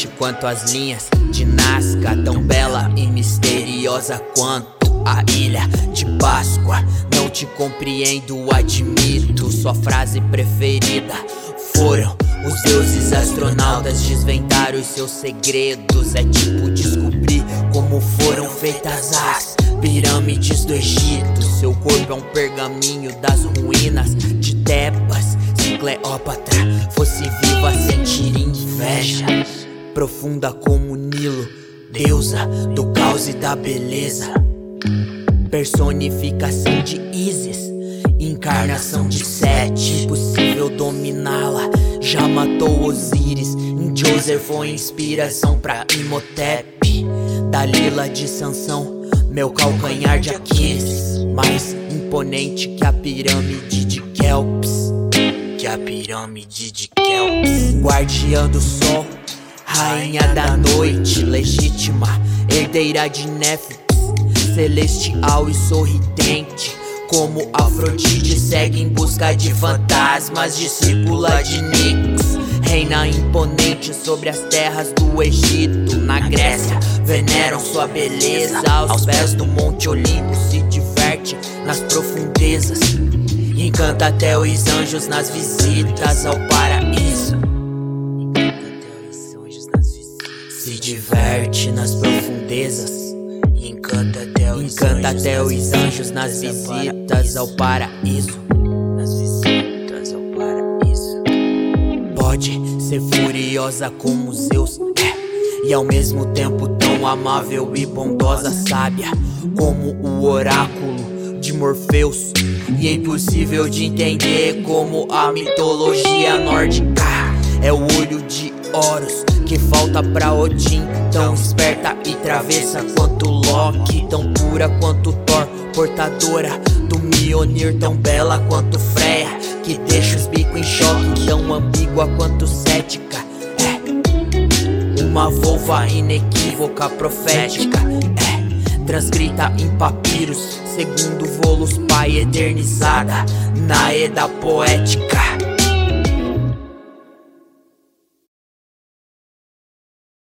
forte quanto as linhas de Nazca, tão bela e misteriosa quanto a ilha de Páscoa. Não te compreendo, admito. Sua frase preferida foram os deuses astronautas desvendar os seus segredos. É tipo descobrir como foram feitas as pirâmides do Egito. Seu corpo é um pergaminho das ruínas de Tebas. Se Cleópatra fosse viva, sentiria inveja. Profunda como o Nilo, deusa do caos e da beleza. Personificação de Ísis, encarnação de Sete. Impossível dominá-la, já matou Osíris. Em Joseph foi inspiração pra Imhotep. Dalila de Sansão, meu calcanhar de Aquiles. Mais imponente que a pirâmide de Kelps. Guardiã do sol, rainha da noite, legítima herdeira de Néfis, celestial e sorridente como Afrodite. Segue em busca de fantasmas, discípula de Nix. Reina imponente sobre as terras do Egito. Na Grécia veneram sua beleza. Aos pés do Monte Olimpo se diverte nas profundezas. Encanta até os anjos nas visitas ao paraíso. Se diverte nas profundezas. Encanta até os anjos nas visitas ao paraíso. Pode ser furiosa como Zeus, e ao mesmo tempo tão amável e bondosa. Sábia como o oráculo de Morpheus, e é impossível de entender como a mitologia nórdica. É o olho de Horus que falta pra Odin. Tão esperta e travessa quanto Loki, tão pura quanto Thor, portadora do Mjolnir. Tão bela quanto Freya, que deixa os bicos em choque. Tão ambígua quanto cética, uma volva inequívoca, profética, transcrita em papiros, segundo Voluspai, eternizada na Eda poética.